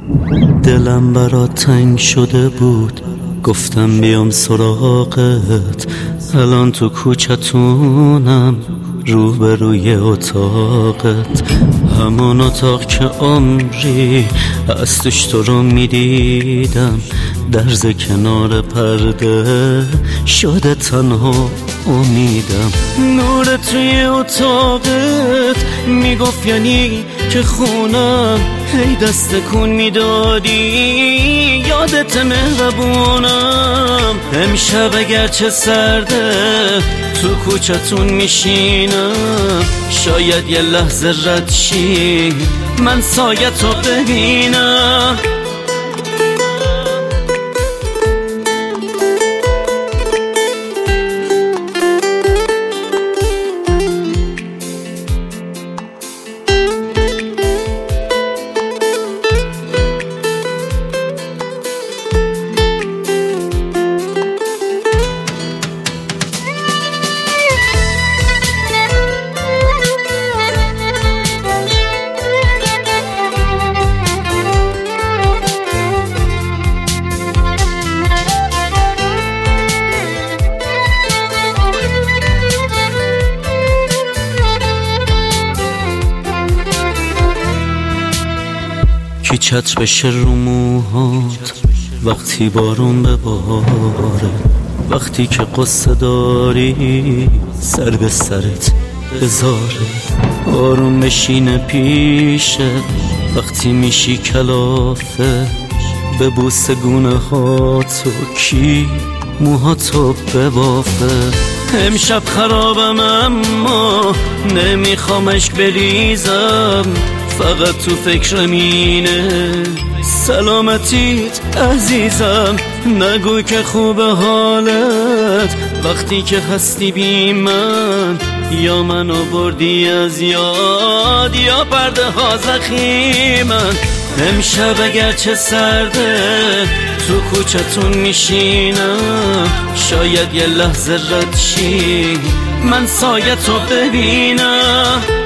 دلم برات تنگ شده بود، گفتم بیام سراغت. الان تو کوچتونم روبروی اتاقت، همون اتاق که عمری از توش تو رو میدیدم. درز کنار پرده شده تنها امیدم. نور توی اتاقت میگفت یعنی که خونم، هی دست کن میدادی یادت مهربونم. امشب اگرچه سرده تو کوچتون میشینم، شاید یه لحظه رد شی من سایت رو ببینم. کی چتر بشه رو موهات وقتی بارون بباره، وقتی که قصه داری سر به سرت بذاره. آروم بشینه پیشه وقتی میشی کلافه، ببوسه گونه هاتو کی موهاتو ببافه. امشب خرابم اما نمیخوام اشک بریزم، فقط تو فکرم اینه سلامتیت عزیزم. نگو که خوب حالت وقتی که هستی بی من، یا منو بردی از یاد یا پرده ها زخیمن. امشب اگرچه سرده تو کوچتون میشینم، شاید یه لحظه رد شی من سایت رو ببینم.